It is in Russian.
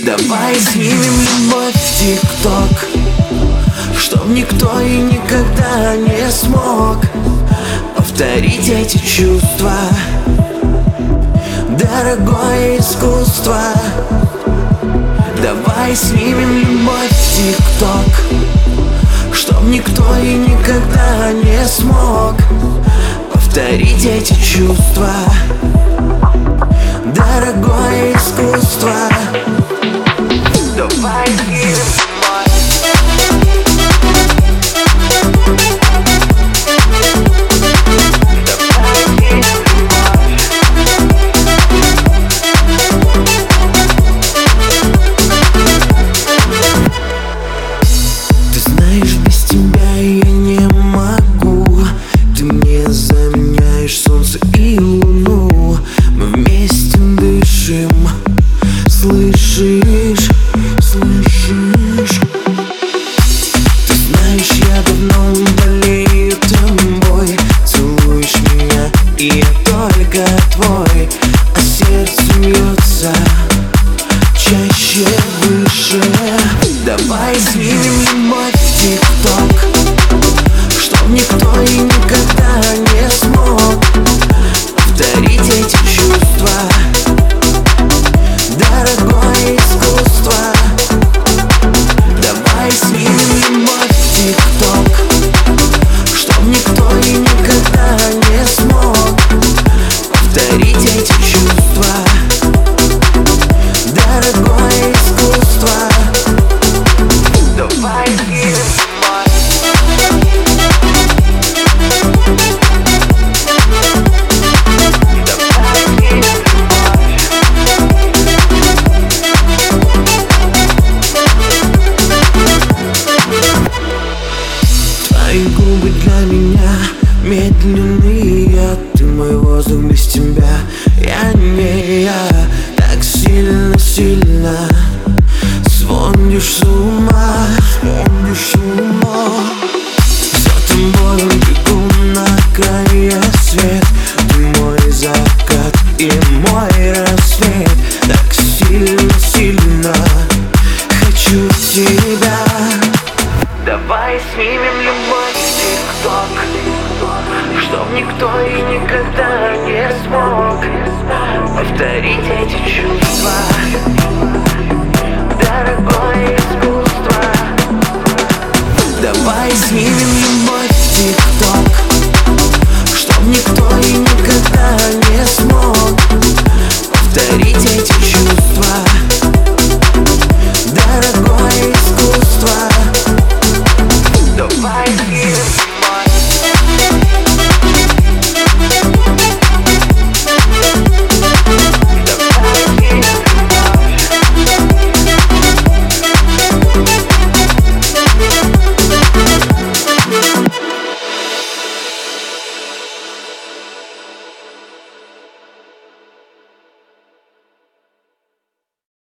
Давай снимем любовь в ТикТок, чтоб никто и никогда не смог повторить эти чувства. Дорогое искусство. Давай снимем любовь в ТикТок, чтоб никто и никогда не смог повторить эти чувства. Дорогое искусство. Давай снимем слышишь? Ты знаешь, я давно болею тобой. Целуешь меня, и я только твой. А сердце бьется чаще, выше. Давай снимем любовь в ТикТок, чтоб никто и никогда не смог повторить эти чувства. Дорогое искусство. Давай снимем любовь в ТикТок, чтоб никто и никогда не смог повторить эти чувства. Дорогое искусство. Давай снимем твои губы для меня медленные. Ты мой воздух, без тебя я не я. Так сильно, сильно сводишь с ума. За тобой бегу на крае свет. Ты мой закат и мой рассвет. Так сильно, сильно хочу тебя. Давай снимем любовь в ТикТок, чтоб никто и никогда не смог повторить эти чувства. Дорогое искусство. Давай снимем любовь в ТикТок, чтоб никто и никогда не смог повторить эти чувства. Дорогое искусство. Давай снимем